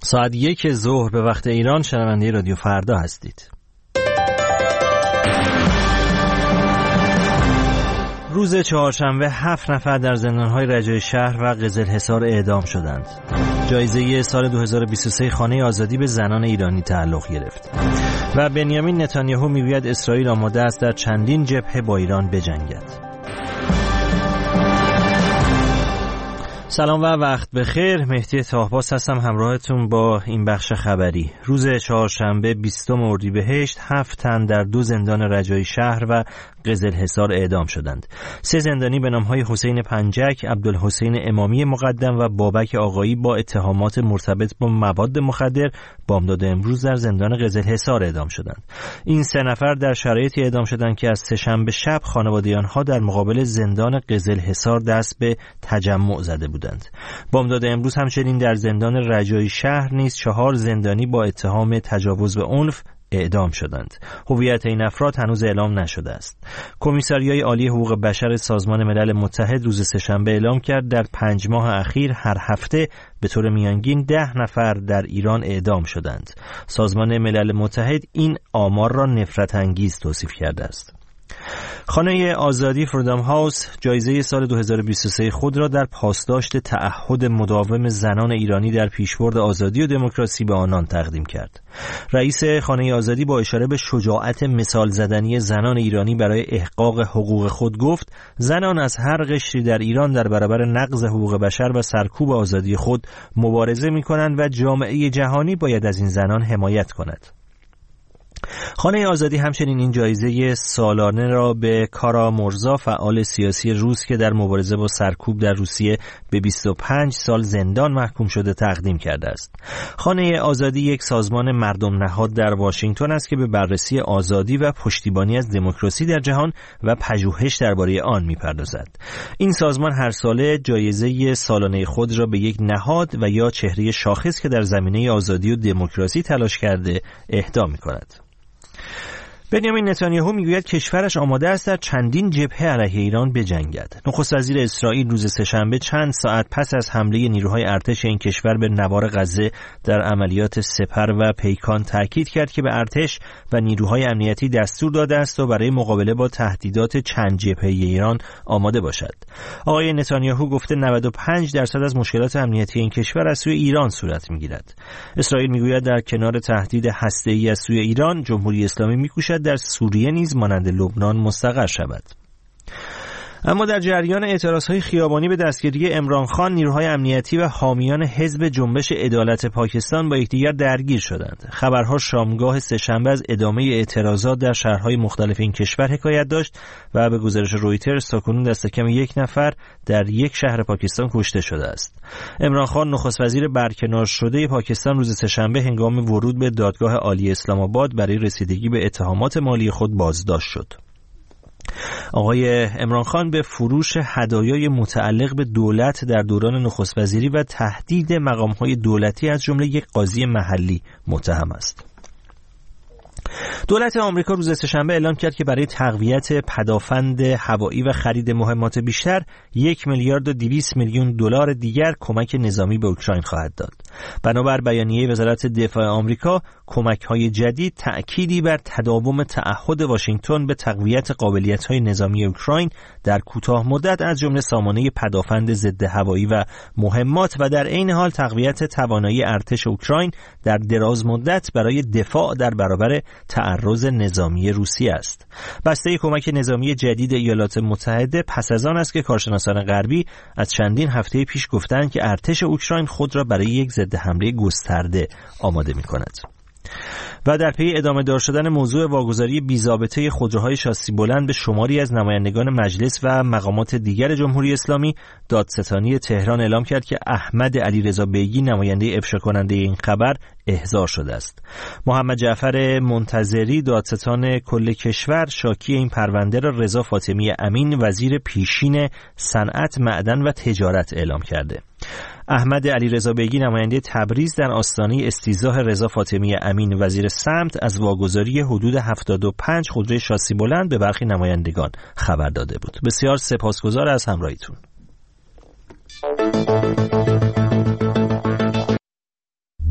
ساعت 1 ظهر به وقت ایران شنونده رادیو فردا هستید. روز چهارشنبه 7 نفر در زندان‌های رجای شهر و قزلحصار اعدام شدند. جایزه سال 2023 خانه آزادی به زنان ایرانی تعلق گرفت. و بنیامین نتانیاهو میگوید اسرائیل آماده است در چندین جبهه با ایران بجنگد. سلام و وقت بخیر. مهدی طاهباس هستم همراهتون با این بخش خبری. روز چهارشنبه 20 اردیبهشت 7 تن در 2 زندان رجای شهر و قزلحصار اعدام شدند. 3 زندانی به نام‌های حسین پنجک، عبدالحسین امامی مقدم و بابک آقایی با اتهامات مرتبط با مواد مخدر بامداد امروز در زندان قزلحصار اعدام شدند. این 3 نفر در شرایطی اعدام شدند که از سه‌شنبه شب خانواده آنها در مقابل زندان قزلحصار دست به تجمع زده بودند. بامداد امروز همچنین در زندان رجای شهر نیز 4 زندانی با اتهام تجاوز به عنف اعدام شدند. هویت این افراد هنوز اعلام نشده است. کمیساریای عالی حقوق بشر سازمان ملل متحد روز سه‌شنبه اعلام کرد در 5 ماه اخیر هر هفته به طور میانگین 10 نفر در ایران اعدام شدند. سازمان ملل متحد این آمار را نفرت انگیز توصیف کرده است. خانه آزادی فریدم هاوس جایزه سال 2023 خود را در پاسداشت تعهد مداوم زنان ایرانی در پیشبرد آزادی و دموکراسی به آنان تقدیم کرد. رئیس خانه آزادی با اشاره به شجاعت مثال زدنی زنان ایرانی برای احقاق حقوق خود گفت: زنان از هر قشری در ایران در برابر نقض حقوق بشر و سرکوب آزادی خود مبارزه می‌کنند و جامعه جهانی باید از این زنان حمایت کند. خانه آزادی همچنین این جایزه سالانه را به کارا مرزا، فعال سیاسی روس که در مبارزه با سرکوب در روسیه به 25 سال زندان محکوم شده تقدیم کرده است. خانه آزادی یک سازمان مردم نهاد در واشنگتن است که به بررسی آزادی و پشتیبانی از دموکراسی در جهان و پژوهش درباره آن می‌پردازد. این سازمان هر ساله جایزه سالانه خود را به یک نهاد و یا چهره شاخص که در زمینه آزادی و دموکراسی تلاش کرده اهدا می‌کند. بنیامین نتانیاهو میگوید کشورش آماده است در چندین جبهه علیه ایران بجنگد. نخست وزیر اسرائیل روز سه‌شنبه چند ساعت پس از حمله نیروهای ارتش این کشور به نوار غزه در عملیات سپر و پیکان تاکید کرد که به ارتش و نیروهای امنیتی دستور داده است و برای مقابله با تهدیدات چند جبهه ایران آماده باشد. آقای نتانیاهو گفته 95% از مشکلات امنیتی این کشور از سوی ایران صورت میگیرد. اسرائیل میگوید در کنار تهدید هسته‌ای از سوی ایران، جمهوری اسلامی میکوشد در سوریه نیز مانند لبنان مستقر شود. اما در جریان اعتراضهای خیابانی به دستگیری عمران خان، نیروهای امنیتی و حامیان حزب جنبش عدالت پاکستان با یکدیگر درگیر شدند. خبرها شامگاه سه‌شنبه از ادامه اعتراضات در شهرهای مختلف این کشور حکایت داشت و به گزارش رویترز تاکنون دست کم 1 نفر در 1 شهر پاکستان کشته شده است. عمران خان نخست وزیر برکنار شده پاکستان روز سه‌شنبه هنگام ورود به دادگاه عالی اسلام آباد برای رسیدگی به اتهامات مالی خود بازداشت شد. آقای عمران خان به فروش هدایای متعلق به دولت در دوران نخست وزیری و تهدید مقام‌های دولتی از جمله یک قاضی محلی متهم است. دولت آمریکا روز سه‌شنبه اعلام کرد که برای تقویت پدافند هوایی و خرید مهمات بیشتر 1 میلیارد و 200 میلیون دلار دیگر کمک نظامی به اوکراین خواهد داد. بنابر بیانیه وزارت دفاع آمریکا، کمک‌های جدید تأکیدی بر تداوم تعهد واشنگتن به تقویت قابلیت‌های نظامی اوکراین در کوتاه مدت از جمله سامانه پدافند ضد هوایی و مهمات و در عین حال تقویت توانایی ارتش اوکراین در دراز مدت برای دفاع در برابر تعرض نظامی روسیه است. بسته کمک نظامی جدید ایالات متحده پس از آن است که کارشناسان غربی از چندین هفته پیش گفتند که ارتش اوکراین خود را برای یک ضد حمله گسترده آماده می‌کند. و در پی ادامه دار شدن موضوع واگذاری بی‌ضابطه خودروهای شاسی بلند به شماری از نمایندگان مجلس و مقامات دیگر جمهوری اسلامی، دادستانی تهران اعلام کرد که احمد علیرضا بیگی نماینده افشا کننده این خبر احضار شده است. محمد جعفر منتظری دادستان کل کشور شاکی این پرونده را رضا فاطمی امین وزیر پیشین صنعت، معدن و تجارت اعلام کرده. احمد علیرضا بیگی نماینده تبریز در آستانه استیضاح رضا فاطمی امین وزیر سمت از واگذاری حدود 75 خودروی شاسی بلند به برخی نمایندگان خبر داده بود. بسیار سپاسگزار از همراهیتون.